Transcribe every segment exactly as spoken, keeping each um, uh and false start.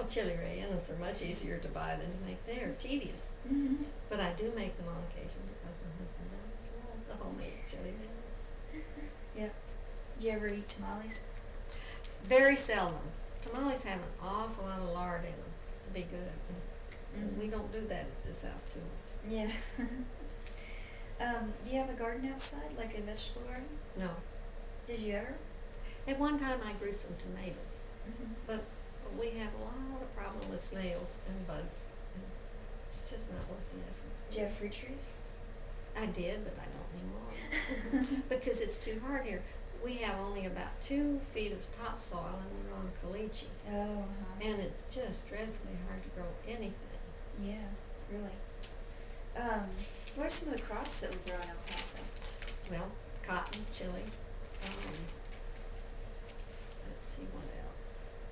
chili rellenos are much easier to buy than to make. They are tedious. Mm-hmm. But I do make them on occasion because my husband does love the homemade chili rellenos. Yep. Do you ever eat tamales? Very seldom. Tamales have an awful lot of lard in them to be good. And Mhm. we don't do that at this house too much. Yeah. um, do you have a garden outside, like a vegetable garden? No. Did you ever? At one time I grew some tomatoes, Mm-hmm. but we have a lot of problem with snails and bugs. And it's just not worth the effort. Do you have fruit trees? I did, but I don't anymore. Because it's too hard here. We have only about two feet of topsoil and we're on caliche. Oh, huh. And it's just dreadfully hard to grow anything. Yeah, really. Um, what are some of the crops that we grow in El Paso? Well, cotton, chili. Um, let's see what else.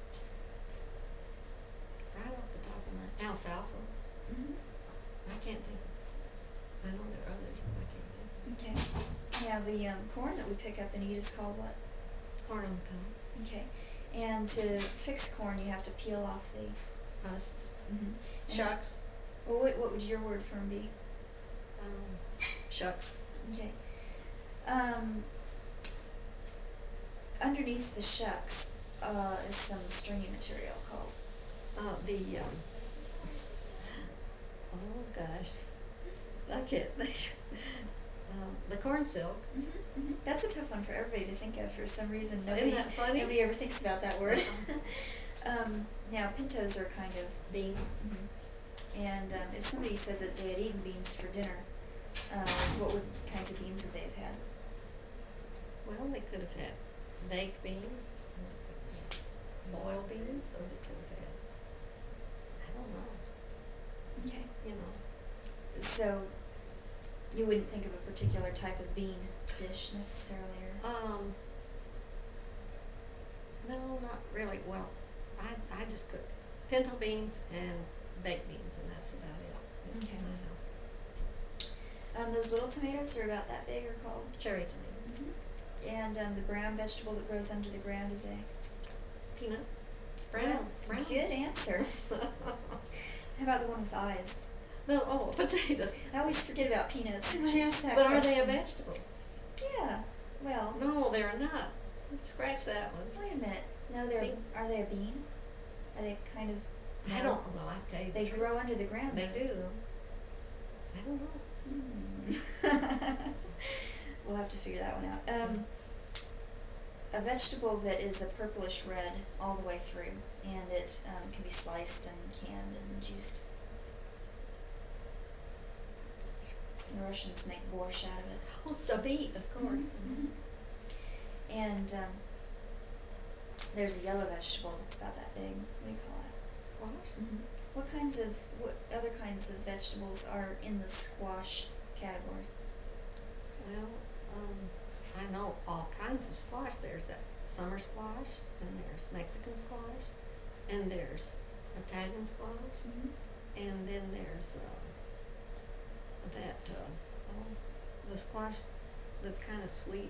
Right off the top of my alfalfa. Mm-hmm. I can't think of. I know there are others, but I can't think. Okay. Yeah, the um, corn that we pick up and eat is called what? Corn on the cob. Okay. And to fix corn, you have to peel off the Husks. mm-hmm. Shucks. Well, what what would your word for 'em be? Um, shucks. Okay. Um, underneath the shucks uh, is some stringy material called. Uh, the, um, oh gosh, I can't think. Um, the corn silk. Mm-hmm, mm-hmm. That's a tough one for everybody to think of. For some reason, Isn't nobody that funny? nobody ever thinks about that word. um, now, pintos are kind of Beans. mm-hmm. And um, if somebody said that they had eaten beans for dinner, uh, what would kinds of beans would they have had? Well, they could have had baked beans, or they could have had boiled beans, or they could have had, I don't know, Okay. you know. So you wouldn't think of a particular type of bean dish necessarily, or Um, no, not really. Well, I, I just cook pinto beans and baked beans, and that's about it in Okay. my house. um, those little tomatoes are about that big, are called. Cherry tomatoes. Mm-hmm. And um, the brown vegetable that grows under the ground is a Peanut. Brown. Well, Brown. Good answer. How about the one with eyes? No, oh, potato. I always forget about peanuts when I ask that But are they a question. vegetable? Yeah. Well, No, they're not. Scratch that one. wait a minute. No, they're. Bean. Are they a bean? Are they kind of? I no? don't. Well, I tell you, the They truth. grow under the ground. They do though. I don't know. Hmm. We'll have to figure that one out. Um, a vegetable that is a purplish red all the way through, and it um, can be sliced and canned and juiced. The Russians make borscht out of it. Oh, the beet, of course. Mhm. And um, there's a yellow vegetable that's about that big. What do you call it? Squash. Mm-hmm. What kinds of what other kinds of vegetables are in the squash category? Well, um, I know all kinds of squash. There's that summer squash, and there's Mexican squash, and there's Italian squash, Mm-hmm. and then there's uh, that uh, oh, the squash that's kind of sweet.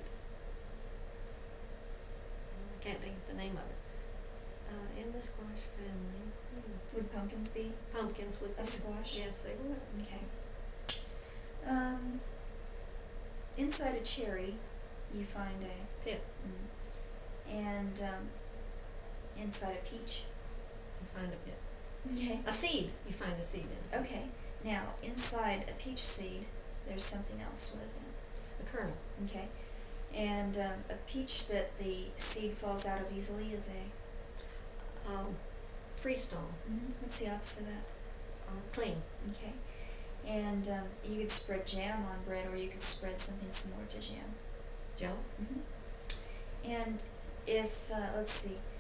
I can't think of the name of it. Uh, in the squash family, hmm. Would pumpkins be? pumpkins would A be- squash? Yes, they would. Okay. Um, inside a cherry, you find a Pit. mm, and um, inside a peach. You find a pit. Okay. A seed. You find a seed in. Okay. Now, inside a peach seed, there's something else. What is that? The kernel. Okay. And um, a peach that the seed falls out of easily is a. Um, freestone. Mm-hmm. What's the opposite of that? Uh, clean. Okay. And um, you could spread jam on bread, or you could spread something similar to jam. Joe. Mm-hmm. And if uh, let's see,